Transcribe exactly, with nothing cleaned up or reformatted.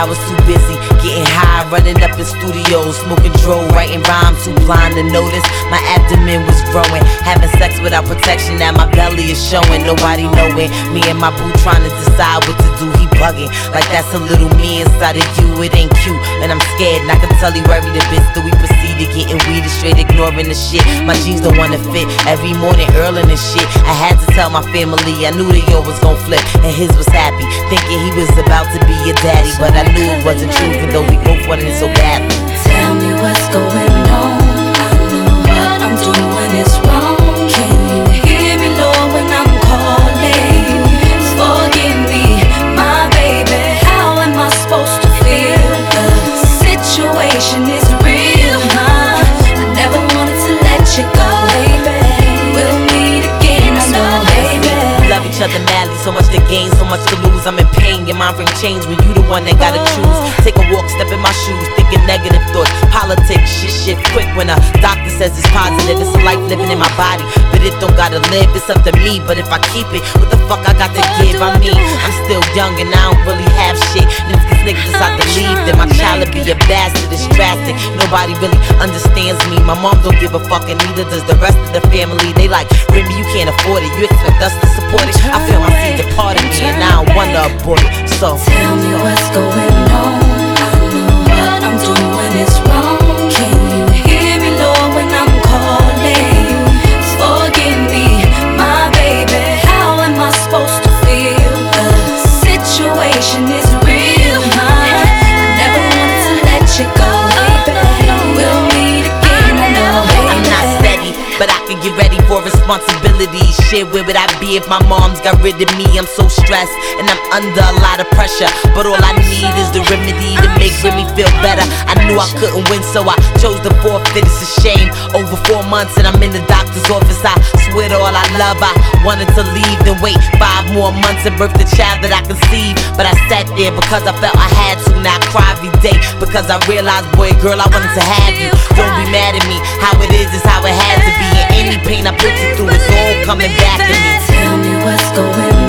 I was too busy getting high, running up in studios, smoking dro, writing rhymes, too blind to notice my abdomen was growing. Having sex without protection, now my belly is showing. Nobody knowing, me and my boo trying to decide what to do. He bugging like that's a little me inside of you. It ain't cute, and I'm scared, and I can tell he worried a bit. So we proceed to getting weed and straight ignoring the shit. My jeans don't wanna fit every morning, earling and shit. I had to tell my family, I knew the yo was gon' flip, and his was happy, thinking he was about to be a daddy. But I knew it wasn't true, even though we both wanted it so badly. Tell me what's going on. I know what I'm doing is wrong. Can you hear me, Lord, when I'm calling? Forgive me, my baby. How am I supposed to feel? The situation is real, huh? I never wanted to let you go, baby. We'll meet again, I know, baby. Love each other madly, so much to gain, so much to lose. I'm in pain, your mind ring change when you the one that gotta choose. Take a walk, step in my shoes, thinking negative thoughts. Politics, shit, shit, quick when a doctor says it's positive. It's a life living in my body, but it don't gotta live. It's up to me, but if I keep it, what the fuck I got to give? I mean, I'm still young and I don't really have shit. And if this nigga decide to leave, then my child will be a bastard. It's drastic, nobody really understands me. My mom don't give a fuck, and neither does the rest of the family. They like, Remy, you can't afford it, you expect us to support it? I feel my seed a part of me, and I don't wanna abort it. So tell me what's going on. I know what I'm doing is wrong. Can you hear me, Lord, when I'm calling? Forgive me, my baby. How am I supposed to feel? The situation is real, huh? I never wanted to let you go, baby. We'll meet again, I know, baby. I'm not steady, but I can get ready for responsibilities. Shit, where would I be if my mom's got rid of me? I'm so stressed and I'm under a lot of pressure, but all I need is the remedy to make me feel better. I knew I couldn't win, so I chose to forfeit. It's a shame. Over four months and I'm in the doctor's office. I swear to all I love, I wanted to leave, then wait five more months and birth the child that I conceived. But I sat there because I felt I had to. Now I cry every day because I realized, boy, girl, I wanted to have you. Don't be mad at me. How it is is how it had to be. And any pain I put you through is all coming back to me. Tell me what's going on.